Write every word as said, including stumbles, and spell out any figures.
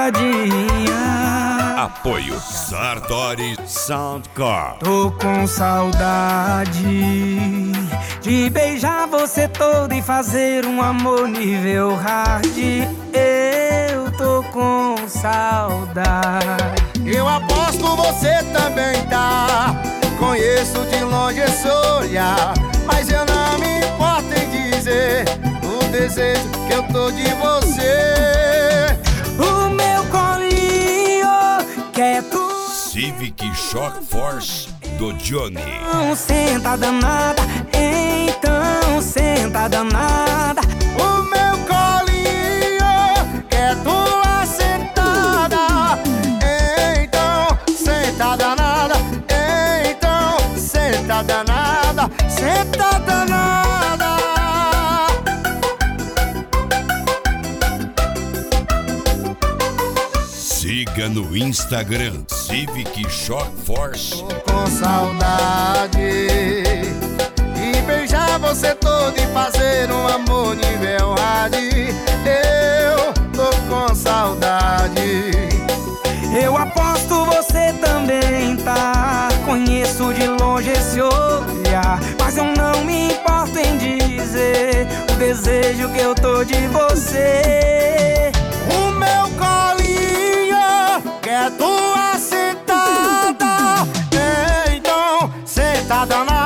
dobradinha. Apoio Sartori Soundcore. Tô com saudade de beijar você todo e fazer um amor nível hard. Eu tô com saudade. Eu aposto você também tá. Conheço de longe esse olhar, mas eu não me importo em dizer o desejo que eu tô de você. O meu colinho quer tu. Civic Shock Force do Johnny. Então senta danada, então senta danada. O meu colinho quer tua sentada. Então senta danada. Então senta danada. Senta danada. Siga no Instagram Civic Shock Force. Tô com saudade de beijar você todo e fazer um amor nível hard. Eu tô com saudade. Eu aposto você também tá. Conheço de longe esse olhar, mas eu não me importo em dizer o desejo que eu tô de você. O meu colinho quer tua sentada. Então sentada na